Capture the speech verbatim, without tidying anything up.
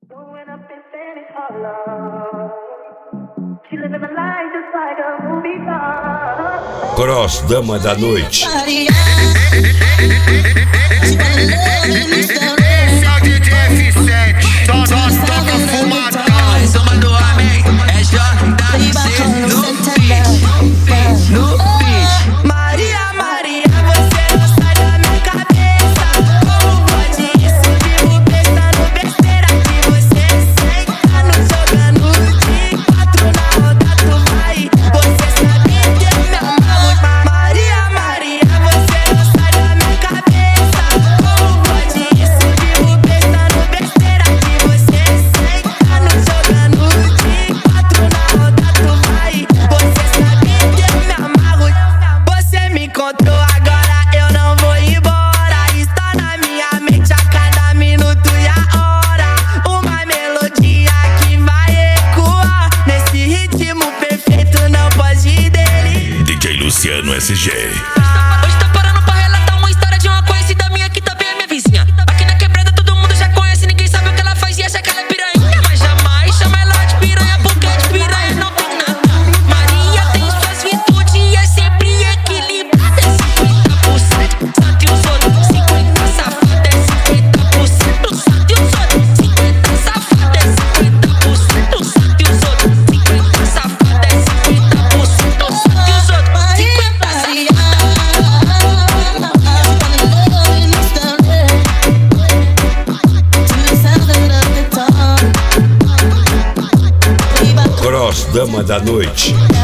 Growing up in Spanish Harlem, she living the life just like a movie star. Cross Dama da Noite. Esse é o D J F sete, só só toca fumadão. Samba do homem é J C no beat, no beat. Maria, Maria, você não sai da minha cabeça. Como pode isso? Vivo pensando besteira que você senta no jogando de quatro na roda tu vai. Você sabe que eu me amarro. Maria, Maria, você não sai da minha cabeça. Como pode isso? Vivo pensando besteira que você senta no jogando de quatro na roda tu vai. Você sabe que eu me amarro. Você me encontrou agora, eu não vou embora. Está na minha mente a cada minuto e a hora. Uma melodia que vai ecoar nesse ritmo perfeito, não pode dele. D J Luciano S G. Hoje tô parando pra relatar uma história de uma conhecida minha que também é minha vizinha. Aqui na quebrada todo mundo já conhece, ninguém sabe o que ela faz e acha que ela é piranha. Mas jamais chama ela de piranha, porque de piranha não tem nada. Maria tem suas virtudes e é sempre equilibrada. É cinquenta por cento santo e os outros cinquenta safada. É cinquenta por cento santo e os outros cinquenta safada. É cinquenta por cento santo e os outros cinquenta safada. É cinquenta por cento santo e os outros cinquenta safada. Cross Dama da Noite.